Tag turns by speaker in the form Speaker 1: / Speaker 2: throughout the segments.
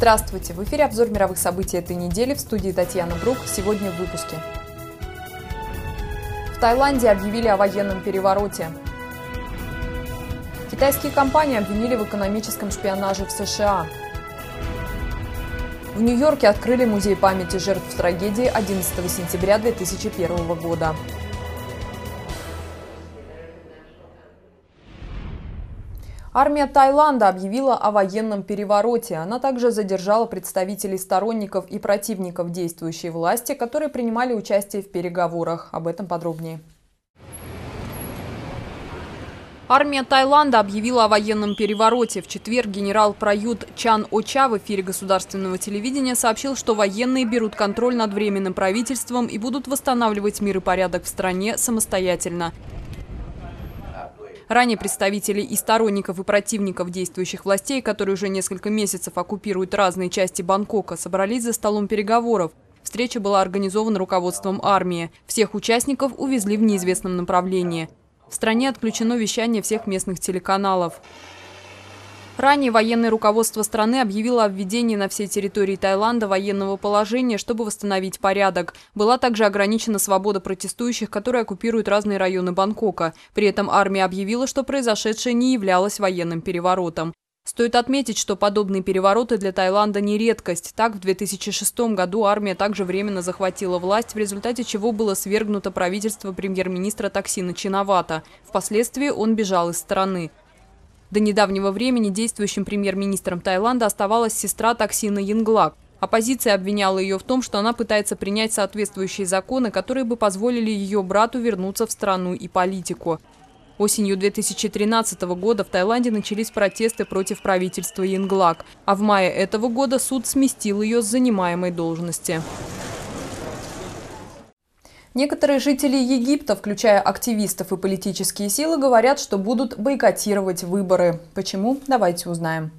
Speaker 1: Здравствуйте! В эфире обзор мировых событий этой недели. В студии Татьяна Брук. Сегодня в выпуске. В Таиланде объявили о военном перевороте. Китайские компании обвинили в экономическом шпионаже в США. В Нью-Йорке открыли музей памяти жертв трагедии 11 сентября 2001 года. Армия Таиланда объявила о военном перевороте. Она также задержала представителей сторонников и противников действующей власти, которые принимали участие в переговорах. Об этом подробнее. Армия Таиланда объявила о военном перевороте. В четверг генерал Прают Чан-Оча в эфире государственного телевидения сообщил, что военные берут контроль над временным правительством и будут восстанавливать мир и порядок в стране самостоятельно. Ранее представители и сторонников, и противников действующих властей, которые уже несколько месяцев оккупируют разные части Бангкока, собрались за столом переговоров. Встреча была организована руководством армии. Всех участников увезли в неизвестном направлении. В стране отключено вещание всех местных телеканалов. Ранее военное руководство страны объявило о введении на всей территории Таиланда военного положения, чтобы восстановить порядок. Была также ограничена свобода протестующих, которые оккупируют разные районы Бангкока. При этом армия объявила, что произошедшее не являлось военным переворотом. Стоит отметить, что подобные перевороты для Таиланда не редкость. Так, в 2006 году армия также временно захватила власть, в результате чего было свергнуто правительство премьер-министра Таксина Чинавата. Впоследствии он бежал из страны. До недавнего времени действующим премьер-министром Таиланда оставалась сестра Таксина Янглак. Оппозиция обвиняла ее в том, что она пытается принять соответствующие законы, которые бы позволили ее брату вернуться в страну и политику. Осенью 2013 года в Таиланде начались протесты против правительства Янглак, а в мае этого года суд сместил ее с занимаемой должности. Некоторые жители Египта, включая активистов и политические силы, говорят, что будут бойкотировать выборы. Почему? Давайте узнаем.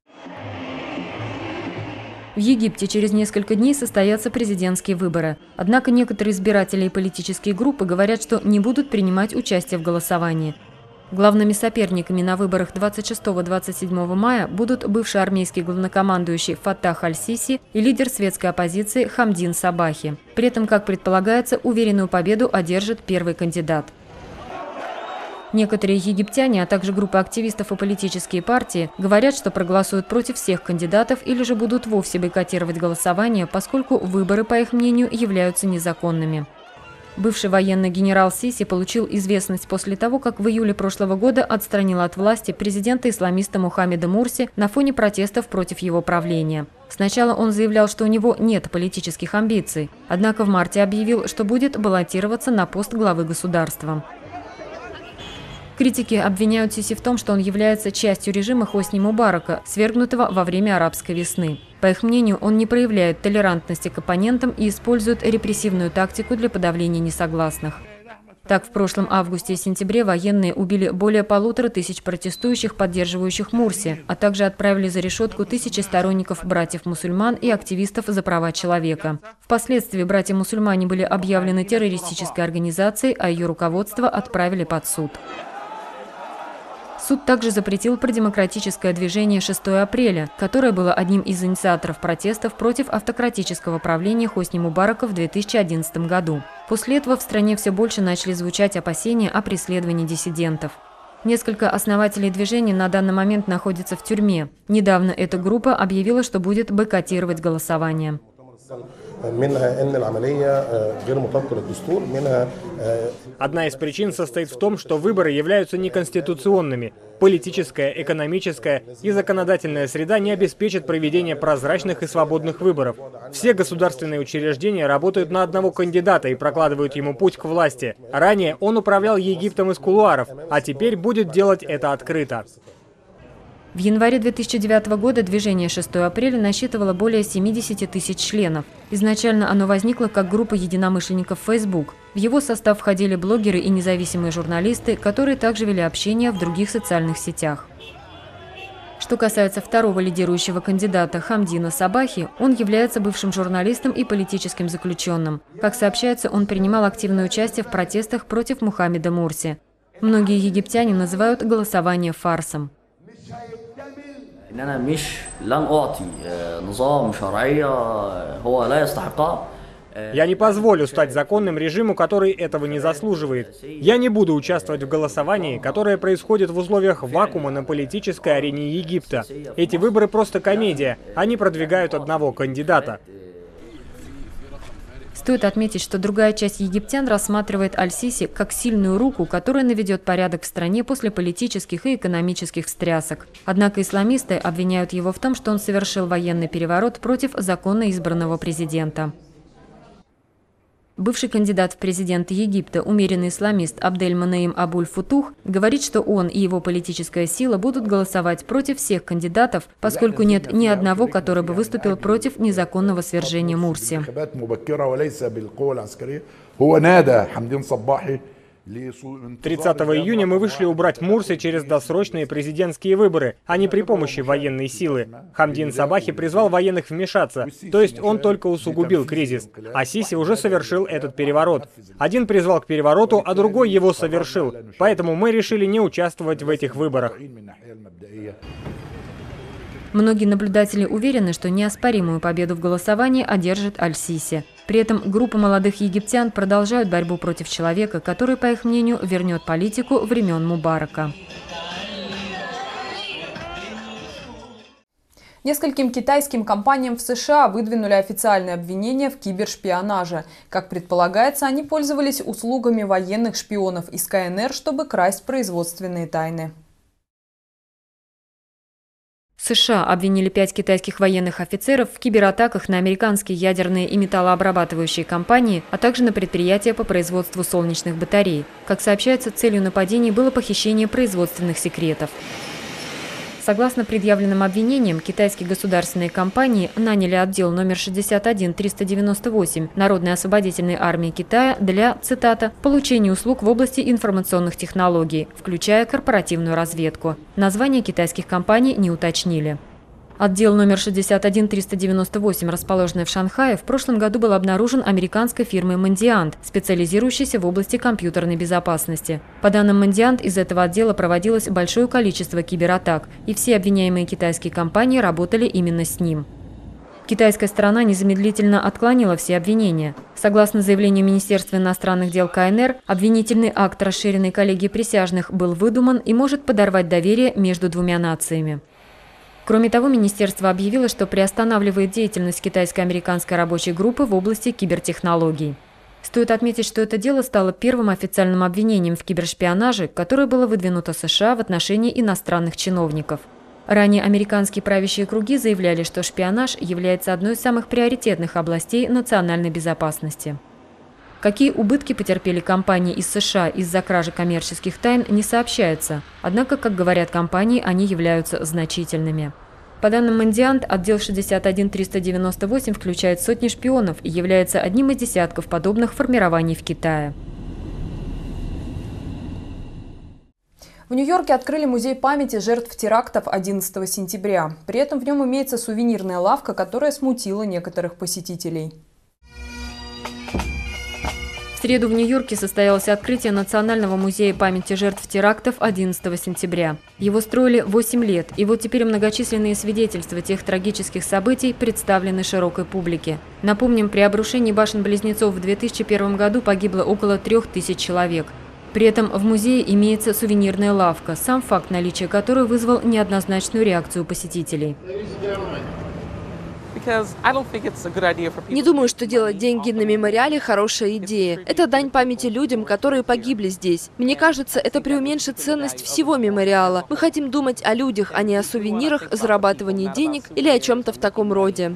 Speaker 2: В Египте через несколько дней состоятся президентские выборы. Однако некоторые избиратели и политические группы говорят, что не будут принимать участие в голосовании. Главными соперниками на выборах 26-27 мая будут бывший армейский главнокомандующий Фаттах аль-Сиси и лидер светской оппозиции Хамдин Сабахи. При этом, как предполагается, уверенную победу одержит первый кандидат. Некоторые египтяне, а также группы активистов и политические партии говорят, что проголосуют против всех кандидатов или же будут вовсе бойкотировать голосование, поскольку выборы, по их мнению, являются незаконными. Бывший военный генерал Сиси получил известность после того, как в июле прошлого года отстранил от власти президента-исламиста Мухаммеда Мурси на фоне протестов против его правления. Сначала он заявлял, что у него нет политических амбиций, однако в марте объявил, что будет баллотироваться на пост главы государства. Критики обвиняют Сиси в том, что он является частью режима Хосни Мубарака, свергнутого во время арабской весны. По их мнению, он не проявляет толерантности к оппонентам и использует репрессивную тактику для подавления несогласных. Так, в прошлом августе и сентябре военные убили более 1500 протестующих, поддерживающих Мурси, а также отправили за решетку тысячи сторонников братьев-мусульман и активистов за права человека. Впоследствии братья-мусульмане были объявлены террористической организацией, а ее руководство отправили под суд. Суд также запретил продемократическое движение 6 апреля, которое было одним из инициаторов протестов против автократического правления Хосни Мубарака в 2011 году. После этого в стране все больше начали звучать опасения о преследовании диссидентов. Несколько основателей движения на данный момент находятся в тюрьме. Недавно эта группа объявила, что будет бойкотировать голосование.
Speaker 3: Одна из причин состоит в том, что выборы являются неконституционными. Политическая, экономическая и законодательная среда не обеспечат проведение прозрачных и свободных выборов. Все государственные учреждения работают на одного кандидата и прокладывают ему путь к власти. Ранее он управлял Египтом из кулуаров, а теперь будет делать это открыто.
Speaker 2: В январе 2009 года движение 6 апреля насчитывало более 70 тысяч членов. Изначально оно возникло как группа единомышленников Facebook. В его состав входили блогеры и независимые журналисты, которые также вели общение в других социальных сетях. Что касается второго лидирующего кандидата Хамдина Сабахи, он является бывшим журналистом и политическим заключенным. Как сообщается, он принимал активное участие в протестах против Мухаммеда Мурси. Многие египтяне называют голосование фарсом.
Speaker 3: Я не позволю стать законным режиму, который этого не заслуживает. Я не буду участвовать в голосовании, которое происходит в условиях вакуума на политической арене Египта. Эти выборы просто комедия. Они продвигают одного кандидата.
Speaker 2: Стоит отметить, что другая часть египтян рассматривает Аль-Сиси как сильную руку, которая наведет порядок в стране после политических и экономических встрясок. Однако исламисты обвиняют его в том, что он совершил военный переворот против законно избранного президента. Бывший кандидат в президенты Египта, умеренный исламист Абдель-Манаим Абуль-Футух, говорит, что он и его политическая сила будут голосовать против всех кандидатов, поскольку нет ни одного, который бы выступил против незаконного свержения Мурси.
Speaker 3: 30 июня мы вышли убрать Мурси через досрочные президентские выборы, а не при помощи военной силы. Хамдин Сабахи призвал военных вмешаться, то есть он только усугубил кризис. А Сиси уже совершил этот переворот. Один призвал к перевороту, а другой его совершил. Поэтому мы решили не участвовать в этих выборах.
Speaker 2: Многие наблюдатели уверены, что неоспоримую победу в голосовании одержит Аль-Сиси. При этом группа молодых египтян продолжают борьбу против человека, который, по их мнению, вернет политику времен Мубарака.
Speaker 1: Нескольким китайским компаниям в США выдвинули официальные обвинения в кибершпионаже. Как предполагается, они пользовались услугами военных шпионов из КНР, чтобы красть производственные тайны.
Speaker 2: США обвинили 5 китайских военных офицеров в кибератаках на американские ядерные и металлообрабатывающие компании, а также на предприятия по производству солнечных батарей. Как сообщается, целью нападений было похищение производственных секретов. Согласно предъявленным обвинениям, китайские государственные компании наняли отдел номер 61-398 Народной освободительной армии Китая для, цитата, «получения услуг в области информационных технологий, включая корпоративную разведку». Название китайских компаний не уточнили. Отдел номер 61-398, расположенный в Шанхае, в прошлом году был обнаружен американской фирмой Mandiant, специализирующейся в области компьютерной безопасности. По данным Mandiant, из этого отдела проводилось большое количество кибератак, и все обвиняемые китайские компании работали именно с ним. Китайская сторона незамедлительно отклонила все обвинения. Согласно заявлению Министерства иностранных дел КНР, обвинительный акт расширенной коллегии присяжных был выдуман и может подорвать доверие между двумя нациями. Кроме того, министерство объявило, что приостанавливает деятельность китайско-американской рабочей группы в области кибертехнологий. Стоит отметить, что это дело стало первым официальным обвинением в кибершпионаже, которое было выдвинуто США в отношении иностранных чиновников. Ранее американские правящие круги заявляли, что шпионаж является одной из самых приоритетных областей национальной безопасности. Какие убытки потерпели компании из США из-за кражи коммерческих тайн, не сообщается. Однако, как говорят компании, они являются значительными. По данным Mandiant, отдел 61-398 включает сотни шпионов и является одним из десятков подобных формирований в Китае.
Speaker 1: В Нью-Йорке открыли музей памяти жертв терактов 11 сентября. При этом в нем имеется сувенирная лавка, которая смутила некоторых посетителей.
Speaker 2: В среду в Нью-Йорке состоялось открытие Национального музея памяти жертв терактов 11 сентября. Его строили 8 лет, и вот теперь многочисленные свидетельства тех трагических событий представлены широкой публике. Напомним, при обрушении башен-близнецов в 2001 году погибло около 3000 человек. При этом в музее имеется сувенирная лавка, сам факт наличия которой вызвал неоднозначную реакцию посетителей.
Speaker 4: Не думаю, что делать деньги на мемориале – хорошая идея. Это дань памяти людям, которые погибли здесь. Мне кажется, это преуменьшит ценность всего мемориала. Мы хотим думать о людях, а не о сувенирах, зарабатывании денег или о чем-то в таком роде.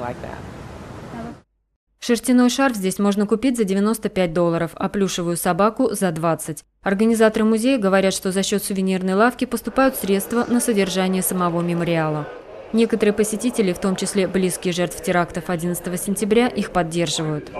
Speaker 2: Шерстяной шарф здесь можно купить за $95, а плюшевую собаку – за 20. Организаторы музея говорят, что за счет сувенирной лавки поступают средства на содержание самого мемориала. Некоторые посетители, в том числе близкие жертв терактов 11 сентября, их поддерживают.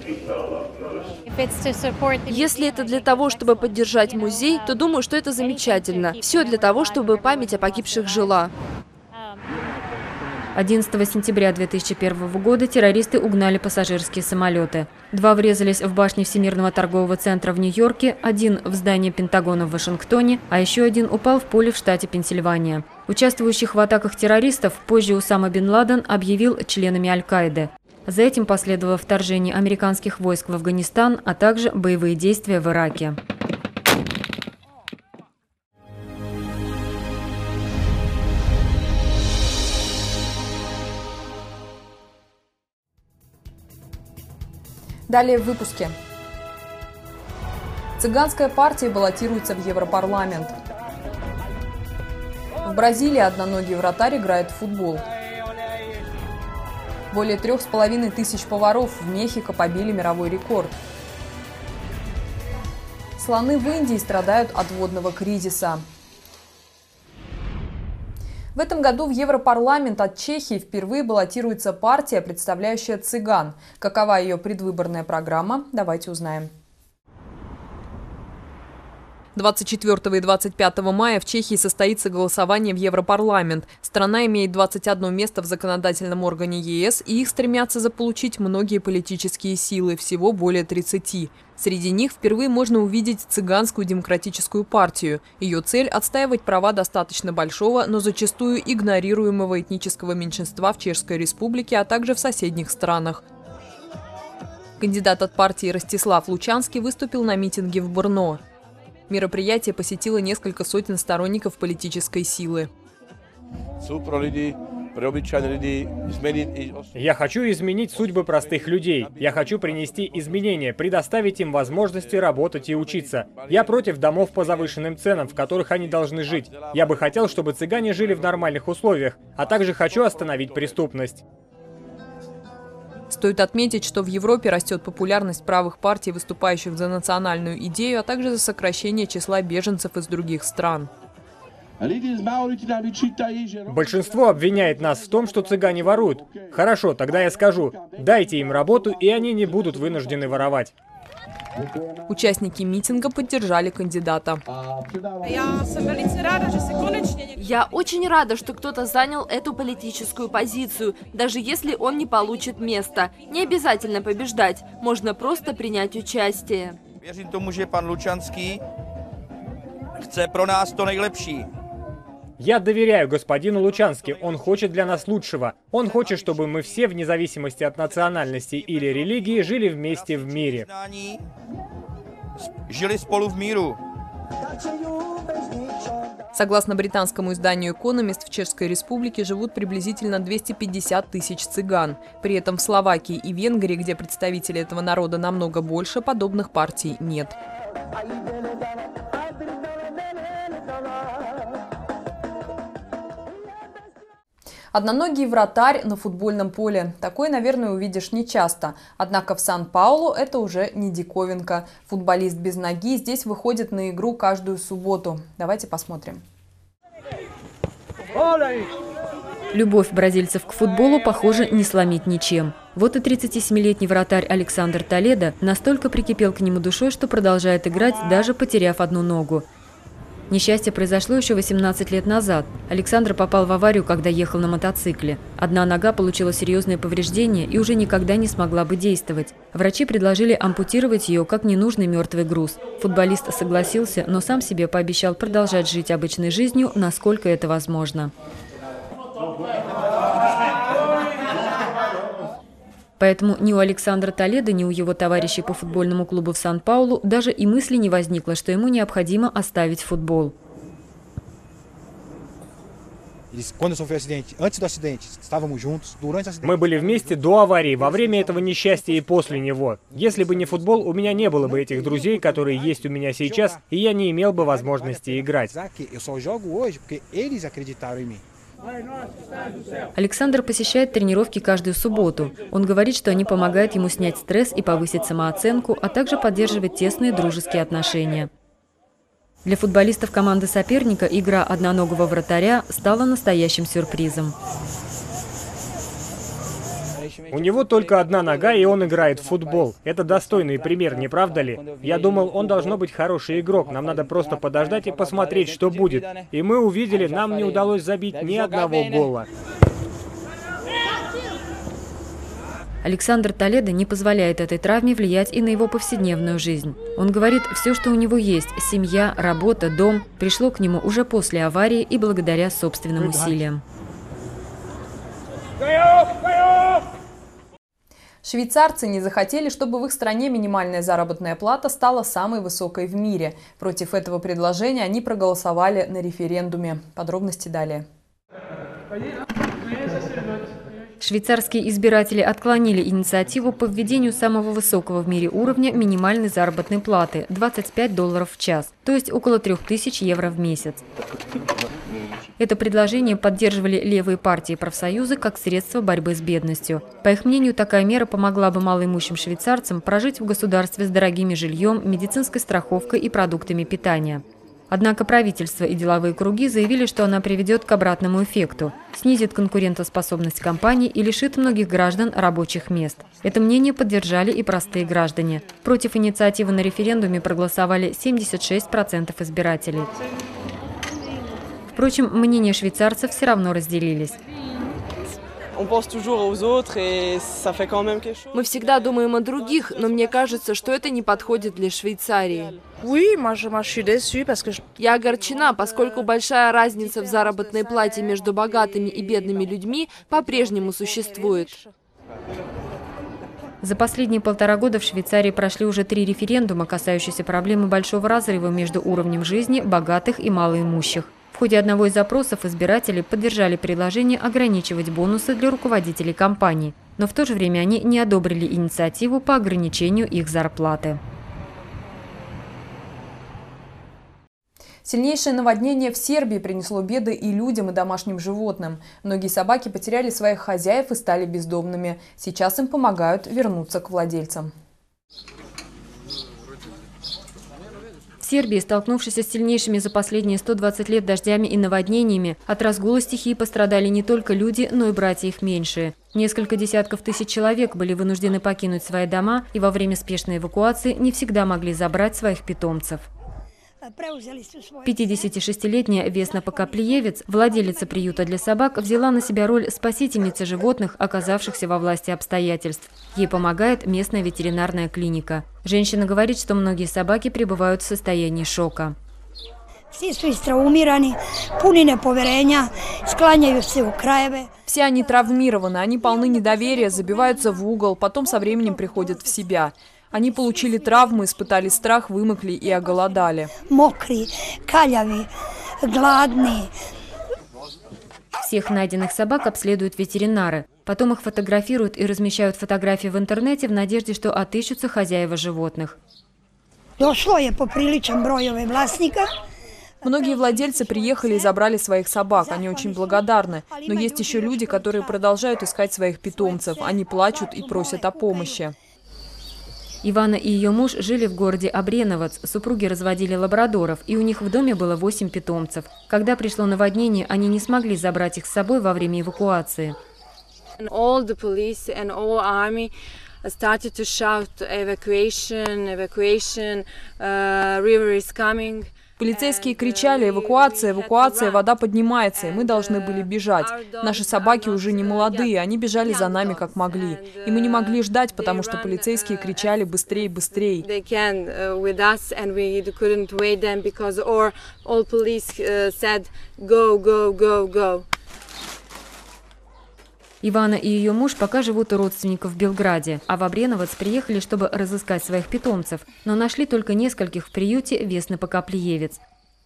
Speaker 4: Если это для того, чтобы поддержать музей, то думаю, что это замечательно. Все для того, чтобы память о погибших жила.
Speaker 2: 11 сентября 2001 года террористы угнали пассажирские самолеты. 2 врезались в башни Всемирного торгового центра в Нью-Йорке, 1 в здание Пентагона в Вашингтоне, а еще 1 упал в поле в штате Пенсильвания. Участвующих в атаках террористов позже Усама бен Ладен объявил членами Аль-Каиды. За этим последовало вторжение американских войск в Афганистан, а также боевые действия в Ираке.
Speaker 1: Далее в выпуске. Цыганская партия баллотируется в Европарламент. В Бразилии одноногий вратарь играет в футбол. Более 3500 поваров в Мехико побили мировой рекорд. Слоны в Индии страдают от водного кризиса. В этом году в Европарламент от Чехии впервые баллотируется партия, представляющая цыган. Какова ее предвыборная программа? Давайте узнаем. 24 и 25 мая в Чехии состоится голосование в Европарламент. Страна имеет 21 место в законодательном органе ЕС, и их стремятся заполучить многие политические силы, всего более 30. Среди них впервые можно увидеть Цыганскую демократическую партию. Ее цель – отстаивать права достаточно большого, но зачастую игнорируемого этнического меньшинства в Чешской Республике, а также в соседних странах. Кандидат от партии Ростислав Лучанский выступил на митинге в Брно. Мероприятие посетило несколько сотен сторонников политической силы.
Speaker 3: Я хочу изменить судьбы простых людей. Я хочу принести изменения, предоставить им возможности работать и учиться. Я против домов по завышенным ценам, в которых они должны жить. Я бы хотел, чтобы цыгане жили в нормальных условиях, а также хочу остановить преступность.
Speaker 1: Стоит отметить, что в Европе растет популярность правых партий, выступающих за национальную идею, а также за сокращение числа беженцев из других стран.
Speaker 3: Большинство обвиняет нас в том, что цыгане воруют. Хорошо, тогда я скажу, дайте им работу, и они не будут вынуждены воровать.
Speaker 1: Участники митинга поддержали кандидата.
Speaker 4: Я очень рада, что кто-то занял эту политическую позицию, даже если он не получит место. Не обязательно побеждать, можно просто принять участие.
Speaker 5: Věřím tomu, že pan Lučanský chce pro nás to nejlepší.
Speaker 3: Я доверяю господину Лучански, он хочет для нас лучшего. Он хочет, чтобы мы все, вне зависимости от национальности или религии, жили вместе в мире.
Speaker 5: Жили spolu v míru.
Speaker 1: Согласно британскому изданию «Экономист», в Чешской Республике живут приблизительно 250 тысяч цыган. При этом в Словакии и Венгрии, где представителей этого народа намного больше, подобных партий нет. Одноногий вратарь на футбольном поле. Такой, наверное, увидишь нечасто. Однако в Сан-Паулу это уже не диковинка. Футболист без ноги здесь выходит на игру каждую субботу. Давайте посмотрим.
Speaker 2: Любовь бразильцев к футболу, похоже, не сломить ничем. Вот и 37-летний вратарь Александр Толедо настолько прикипел к нему душой, что продолжает играть, даже потеряв одну ногу. Несчастье произошло еще 18 лет назад. Александр попал в аварию, когда ехал на мотоцикле. Одна нога получила серьезные повреждения и уже никогда не смогла бы действовать. Врачи предложили ампутировать ее как ненужный мертвый груз. Футболист согласился, но сам себе пообещал продолжать жить обычной жизнью, насколько это возможно. Поэтому ни у Александра Толедо, ни у его товарищей по футбольному клубу в Сан-Паулу даже и мысли не возникло, что ему необходимо оставить футбол.
Speaker 3: Мы были вместе до аварии, во время этого несчастья и после него. Если бы не футбол, у меня не было бы этих друзей, которые есть у меня сейчас, и я не имел бы возможности играть.
Speaker 2: Александр посещает тренировки каждую субботу. Он говорит, что они помогают ему снять стресс и повысить самооценку, а также поддерживать тесные дружеские отношения. Для футболистов команды соперника игра одноногого вратаря стала настоящим сюрпризом.
Speaker 3: У него только одна нога, и он играет в футбол. Это достойный пример, не правда ли? Я думал, он должно быть хороший игрок. Нам надо просто подождать и посмотреть, что будет. И мы увидели, нам не удалось забить ни одного гола.
Speaker 2: Александр Толедо не позволяет этой травме влиять и на его повседневную жизнь. Он говорит, все, что у него есть – семья, работа, дом – пришло к нему уже после аварии и благодаря собственным усилиям.
Speaker 1: Швейцарцы не захотели, чтобы в их стране минимальная заработная плата стала самой высокой в мире. Против этого предложения они проголосовали на референдуме. Подробности далее.
Speaker 2: Швейцарские избиратели отклонили инициативу по введению самого высокого в мире уровня минимальной заработной платы – $25 в час, то есть около 3000 евро в месяц. Это предложение поддерживали левые партии и профсоюзы как средство борьбы с бедностью. По их мнению, такая мера помогла бы малоимущим швейцарцам прожить в государстве с дорогим жильем, медицинской страховкой и продуктами питания. Однако правительство и деловые круги заявили, что она приведет к обратному эффекту, снизит конкурентоспособность компаний и лишит многих граждан рабочих мест. Это мнение поддержали и простые граждане. Против инициативы на референдуме проголосовали 76% избирателей. Впрочем, мнения швейцарцев все равно разделились.
Speaker 4: Мы всегда думаем о других, но мне кажется, что это не подходит для Швейцарии. Я огорчена, поскольку большая разница в заработной плате между богатыми и бедными людьми по-прежнему существует.
Speaker 2: За последние 1,5 года в Швейцарии прошли уже 3 референдума, касающиеся проблемы большого разрыва между уровнем жизни богатых и малоимущих. В ходе одного из запросов избиратели поддержали предложение ограничивать бонусы для руководителей компаний, но в то же время они не одобрили инициативу по ограничению их зарплаты.
Speaker 1: Сильнейшее наводнение в Сербии принесло беды и людям, и домашним животным. Многие собаки потеряли своих хозяев и стали бездомными. Сейчас им помогают вернуться к владельцам.
Speaker 2: В Сербии, столкнувшись с сильнейшими за последние 120 лет дождями и наводнениями, от разгула стихии пострадали не только люди, но и братья их меньшие. Несколько десятков тысяч человек были вынуждены покинуть свои дома и во время спешной эвакуации не всегда могли забрать своих питомцев. 56-летняя Весна Покаплиевец, владелица приюта для собак, взяла на себя роль спасительницы животных, оказавшихся во власти обстоятельств. Ей помогает местная ветеринарная клиника. Женщина говорит, что многие собаки пребывают в состоянии шока.
Speaker 1: Все они травмированы, они полны недоверия, забиваются в угол, потом со временем приходят в себя. Они получили травмы, испытали страх, вымокли и оголодали.
Speaker 2: Мокрые, калявые, гладные. Всех найденных собак обследуют ветеринары. Потом их фотографируют и размещают фотографии в интернете в надежде, что отыщутся хозяева животных.
Speaker 1: Многие владельцы приехали и забрали своих собак. Они очень благодарны. Но есть еще люди, которые продолжают искать своих питомцев. Они плачут и просят о помощи.
Speaker 2: Ивана и ее муж жили в городе Обреновац. Супруги разводили лабрадоров, и у них в доме было 8 питомцев. Когда пришло наводнение, они не смогли забрать их с собой во время эвакуации.
Speaker 1: Полицейские кричали: эвакуация, эвакуация, вода поднимается, и мы должны были бежать. Наши собаки уже не молодые, они бежали за нами как могли. И мы не могли ждать, потому что полицейские кричали: быстрее, быстрее.
Speaker 2: Ивана и ее муж пока живут у родственников в Белграде, а в Обреновац приехали, чтобы разыскать своих питомцев, но нашли только нескольких в приюте Весны Покаплиевец.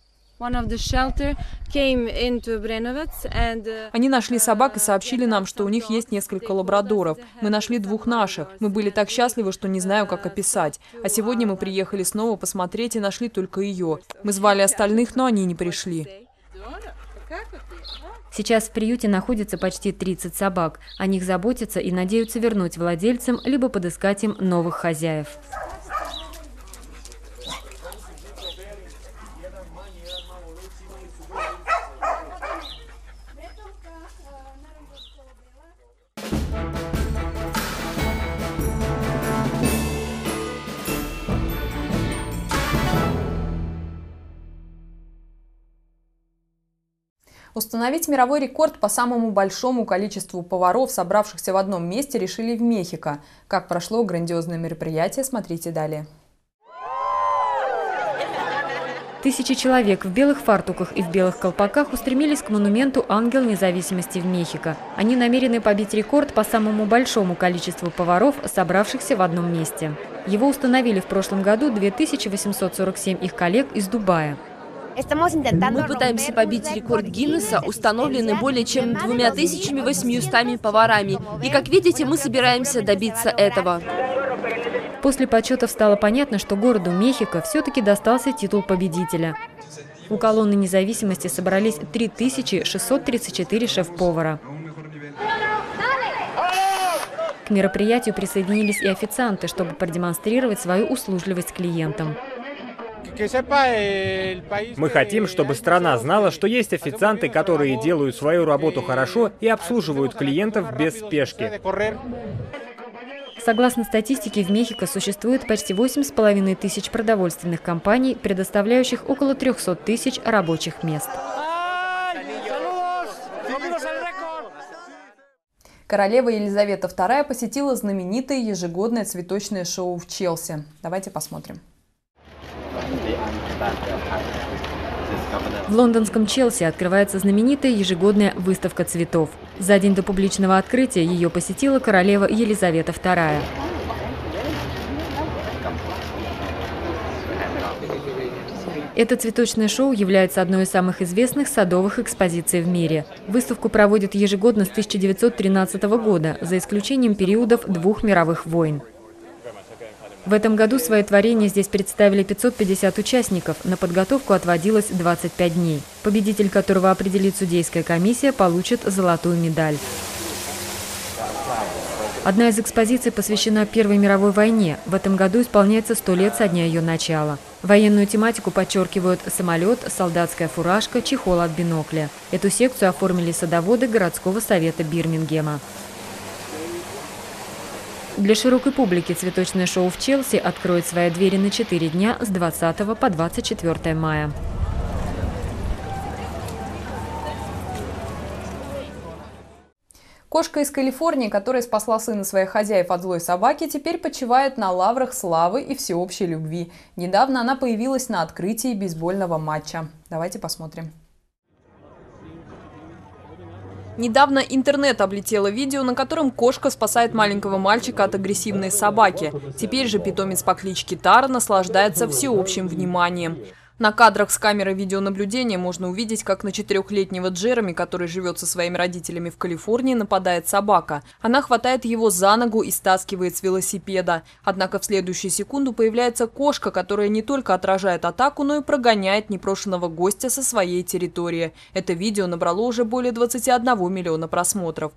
Speaker 1: Они нашли собак и сообщили нам, что у них есть несколько лабрадоров. Мы нашли 2 наших. Мы были так счастливы, что не знаю, как описать. А сегодня мы приехали снова посмотреть и нашли только ее. Мы звали остальных, но они не пришли.
Speaker 2: Сейчас в приюте находится почти 30 собак. О них заботятся и надеются вернуть владельцам, либо подыскать им новых хозяев.
Speaker 1: Установить мировой рекорд по самому большому количеству поваров, собравшихся в одном месте, решили в Мехико. Как прошло грандиозное мероприятие, смотрите далее.
Speaker 2: Тысячи человек в белых фартуках и в белых колпаках устремились к монументу «Ангел независимости» в Мехико. Они намерены побить рекорд по самому большому количеству поваров, собравшихся в одном месте. Его установили в прошлом году 2847 их коллег из Дубая.
Speaker 4: Мы пытаемся побить рекорд Гиннесса, установленный более чем 2800 поварами. И, как видите, мы собираемся добиться этого.
Speaker 2: После подсчетов стало понятно, что городу Мехико все-таки достался титул победителя. У колонны независимости собрались 3634 шеф-повара. К мероприятию присоединились и официанты, чтобы продемонстрировать свою услужливость клиентам.
Speaker 3: Мы хотим, чтобы страна знала, что есть официанты, которые делают свою работу хорошо и обслуживают клиентов без спешки.
Speaker 2: Согласно статистике, в Мехико существует почти 8,5 тысяч продовольственных компаний, предоставляющих около 300 тысяч рабочих мест.
Speaker 1: Королева Елизавета II посетила знаменитое ежегодное цветочное шоу в Челси. Давайте посмотрим.
Speaker 2: В лондонском Челси открывается знаменитая ежегодная выставка цветов. За день до публичного открытия ее посетила королева Елизавета II. Это цветочное шоу является одной из самых известных садовых экспозиций в мире. Выставку проводят ежегодно с 1913 года, за исключением периодов 2 мировых войн. В этом году свои творения здесь представили 550 участников, на подготовку отводилось 25 дней. Победитель, которого определит судейская комиссия, получит золотую медаль. Одна из экспозиций посвящена Первой мировой войне. В этом году исполняется 100 лет со дня ее начала. Военную тематику подчеркивают самолет, солдатская фуражка, чехол от бинокля. Эту секцию оформили садоводы городского совета Бирмингема. Для широкой публики цветочное шоу в Челси откроет свои двери на 4 дня с 20 по 24 мая.
Speaker 1: Кошка из Калифорнии, которая спасла сына своих хозяев от злой собаки, теперь почивает на лаврах славы и всеобщей любви. Недавно она появилась на открытии бейсбольного матча. Давайте посмотрим. Недавно интернет облетело видео, на котором кошка спасает маленького мальчика от агрессивной собаки. Теперь же питомец по кличке Тара наслаждается всеобщим вниманием. На кадрах с камеры видеонаблюдения можно увидеть, как на 4-летнего Джереми, который живет со своими родителями в Калифорнии, нападает собака. Она хватает его за ногу и стаскивает с велосипеда. Однако в следующую секунду появляется кошка, которая не только отражает атаку, но и прогоняет непрошенного гостя со своей территории. Это видео набрало уже более 21 миллиона просмотров.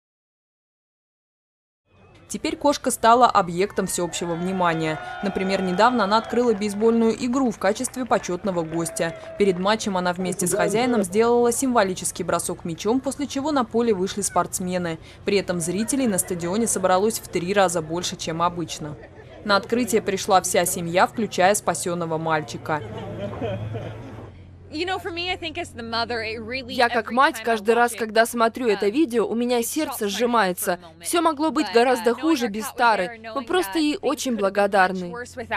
Speaker 1: Теперь кошка стала объектом всеобщего внимания. Например, недавно она открыла бейсбольную игру в качестве почетного гостя. Перед матчем она вместе с хозяином сделала символический бросок мячом, после чего на поле вышли спортсмены. При этом зрителей на стадионе собралось в 3 раза больше, чем обычно. На открытие пришла вся семья, включая спасенного мальчика.
Speaker 4: Я как мать каждый раз, когда смотрю это видео, у меня сердце сжимается. Все могло быть гораздо хуже без Тары. Мы просто ей очень благодарны.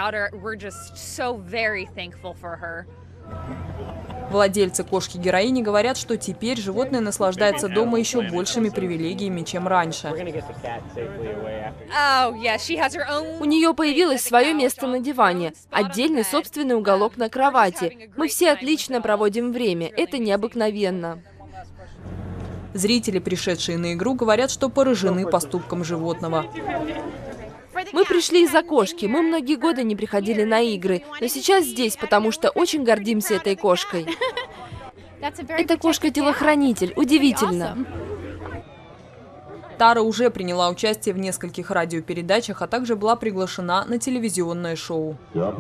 Speaker 1: Владельцы кошки-героини говорят, что теперь животное наслаждается дома еще большими привилегиями, чем раньше.
Speaker 4: У нее появилось свое место на диване, отдельный собственный уголок на кровати. Мы все отлично проводим время, это необыкновенно.
Speaker 1: Зрители, пришедшие на игру, говорят, что поражены поступком животного.
Speaker 4: Мы пришли из-за кошки, мы многие годы не приходили на игры, но сейчас здесь, потому что очень гордимся этой кошкой. Эта кошка-телохранитель, удивительно.
Speaker 1: Тара уже приняла участие в нескольких радиопередачах, а также была приглашена на телевизионное шоу.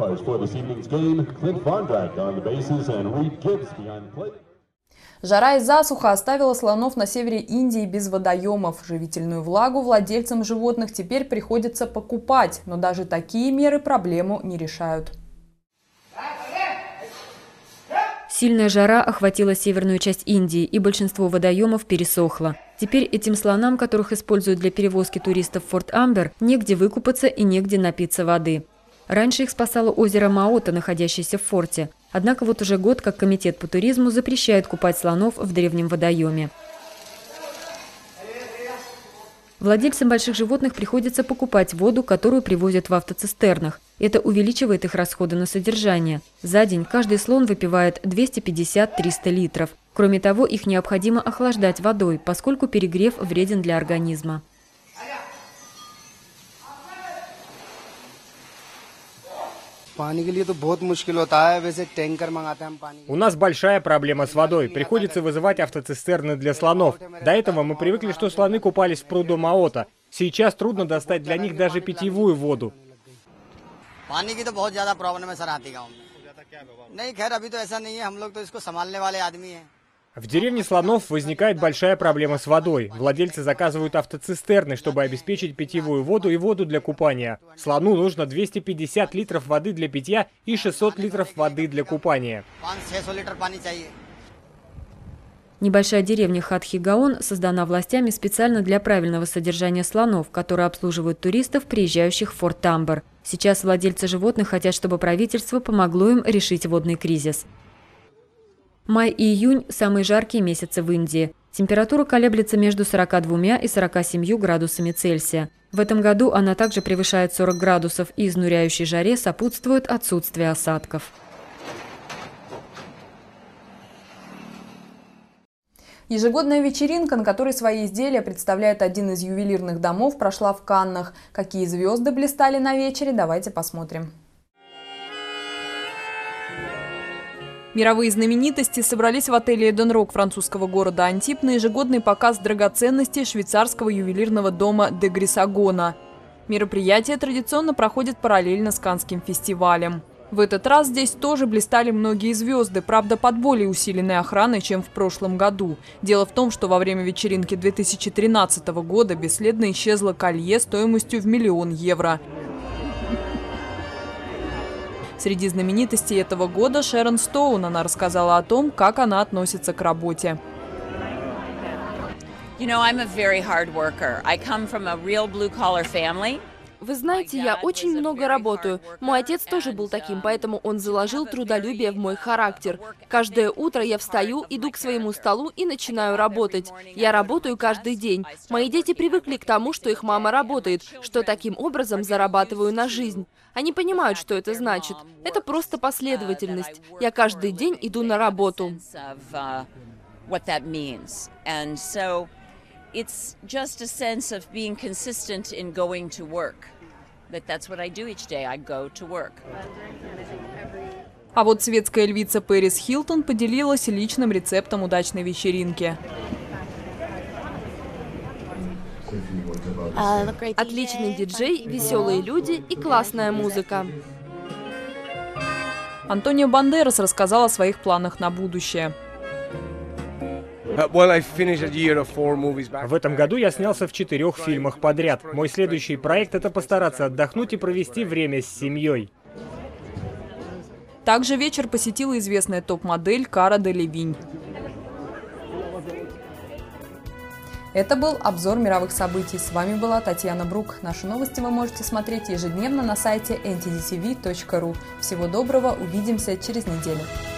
Speaker 1: Жара и засуха оставила слонов на севере Индии без водоемов. Живительную влагу владельцам животных теперь приходится покупать, но даже такие меры проблему не решают.
Speaker 2: Сильная жара охватила северную часть Индии, и большинство водоемов пересохло. Теперь этим слонам, которых используют для перевозки туристов в Форт Амбер, негде выкупаться и негде напиться воды. Раньше их спасало озеро Маота, находящееся в форте. Однако вот уже год, как комитет по туризму запрещает купать слонов в древнем водоеме. Владельцам больших животных приходится покупать воду, которую привозят в автоцистернах. Это увеличивает их расходы на содержание. За день каждый слон выпивает 250-300 литров. Кроме того, их необходимо охлаждать водой, поскольку перегрев вреден для организма.
Speaker 3: У нас большая проблема с водой. Приходится вызывать автоцистерны для слонов. До этого мы привыкли, что слоны купались в пруду Маота. Сейчас трудно достать для них даже питьевую воду. В деревне слонов возникает большая проблема с водой. Владельцы заказывают автоцистерны, чтобы обеспечить питьевую воду и воду для купания. Слону нужно 250 литров воды для питья и 600 литров воды для купания.
Speaker 2: Небольшая деревня Хатхи-Гаон создана властями специально для правильного содержания слонов, которые обслуживают туристов, приезжающих в Форт Амбер. Сейчас владельцы животных хотят, чтобы правительство помогло им решить водный кризис. Май и июнь – самые жаркие месяцы в Индии. Температура колеблется между 42 и 47 градусами Цельсия. В этом году она также превышает 40 градусов, и изнуряющей жаре сопутствует отсутствие осадков.
Speaker 1: Ежегодная вечеринка, на которой свои изделия представляет один из ювелирных домов, прошла в Каннах. Какие звезды блистали на вечере, давайте посмотрим. Мировые знаменитости собрались в отеле «Эден Рок» французского города Антиб на ежегодный показ драгоценностей швейцарского ювелирного дома «Де Грисагона». Мероприятие традиционно проходит параллельно с Каннским фестивалем. В этот раз здесь тоже блистали многие звезды, правда, под более усиленной охраной, чем в прошлом году. Дело в том, что во время вечеринки 2013 года бесследно исчезло колье стоимостью в 1 000 000 евро. Среди знаменитостей этого года Шерон Стоун. Она рассказала о том, как она относится к работе.
Speaker 4: Вы знаете, я очень много работаю. Мой отец тоже был таким, поэтому он заложил трудолюбие в мой характер. Каждое утро я встаю, иду к своему столу и начинаю работать. Я работаю каждый день. Мои дети привыкли к тому, что их мама работает, что таким образом зарабатываю на жизнь. Они понимают, что это значит. Это просто последовательность. Я каждый день иду на работу.
Speaker 6: It's just a sense of being consistent in going to work. That's what I do each day. I go to work.
Speaker 1: А вот светская львица Пэрис Хилтон поделилась личным рецептом удачной вечеринки.
Speaker 4: Отличный диджей, веселые люди и классная музыка.
Speaker 1: Антонио Бандерас рассказал о своих планах на будущее.
Speaker 3: В этом году я снялся в 4 фильмах подряд. Мой следующий проект – это постараться отдохнуть и провести время с семьей.
Speaker 1: Также вечер посетила известная топ-модель Кара Делевинь. Это был обзор мировых событий. С вами была Татьяна Брук. Наши новости вы можете смотреть ежедневно на сайте ntdtv.ru. Всего доброго, увидимся через неделю.